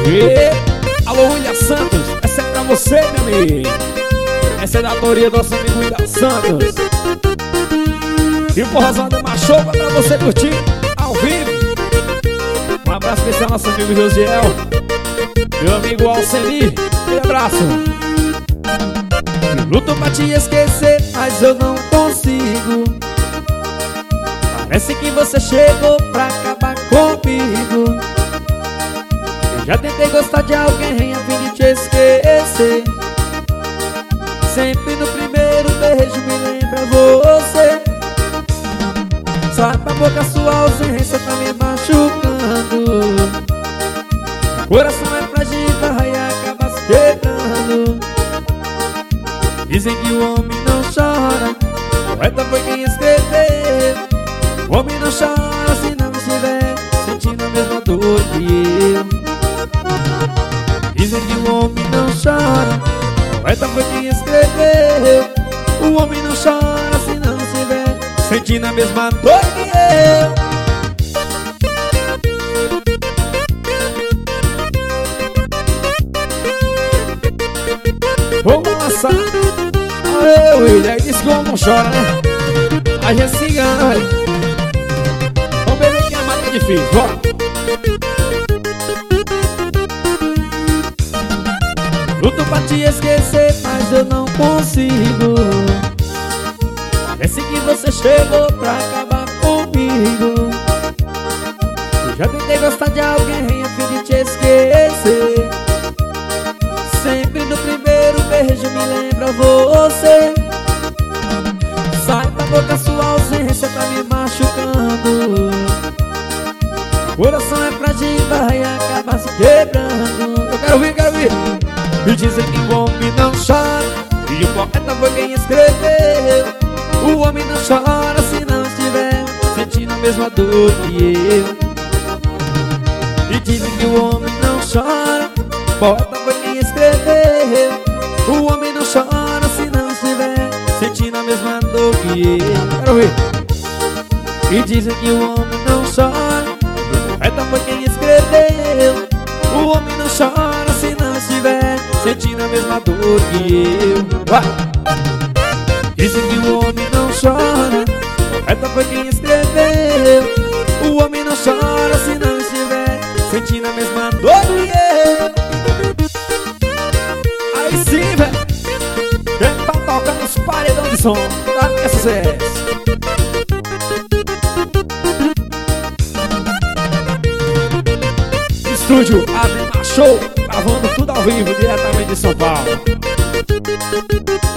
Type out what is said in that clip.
E alô, William Santos, essa é pra você, meu amigo. Essa é da autoria do nosso amigo William Santos. E o Forrozão da Machopa pra você curtir ao vivo. Um abraço especial ao nosso amigo Josiel, meu amigo Alceni. Um abraço. Luto pra te esquecer, mas eu não consigo. Parece que você chegou pra acabar comigo. Eu já tentei gostar de alguém a fim de te esquecer. Sempre no primeiro beijo me lembra você. Sai pra boca, sua ausência tá me machucando. O coração é frágil, vai acabar se quebrando. Dizem que o homem não chora, o poeta foi quem escreveu. O homem não chora se não estiver sentindo a mesma dor que eu. Dizem que o homem não chora, o poeta foi quem escreveu. O homem não chora se não estiver sentindo a mesma dor que eu. Vamos lançar. Aê, William, aí disse que o homem não chora, né? A gente se engana, velho. Vamos ver quem é mais difícil, bora. Luto pra te esquecer, mas eu não consigo. Parece que você chegou pra acabar comigo. Eu já tentei gostar de alguém a fim de te esquecer. Sempre no primeiro beijo me lembra você. Sai da boca, sua ausência tá me machucando. O coração é frágil, vai acabar se quebrando. Eu quero ouvir, quero ouvir. Me dizem que o homem não chora, e o poeta foi quem escreveu. O homem não chora se não estiver sentindo a mesma dor que eu. Me dizem que o homem não chora, o poeta foi quem escreveu. O homem não chora se não estiver sentindo a mesma dor que eu. Quero ouvir. Me dizem que o homem não chora, o poeta foi quem escreveu. O homem não chora se não estiver sentindo a mesma dor que eu. Vai. Dizem que o homem não chora, o poeta foi quem escreveu. O homem não chora se não estiver sentindo a mesma dor que eu. Aí sim, velho. Vem pra tocar nos paredão de som. Tá? Que sucesso. Estúdio Ademar Show, gravando tudo ao vivo, diretamente de São Paulo.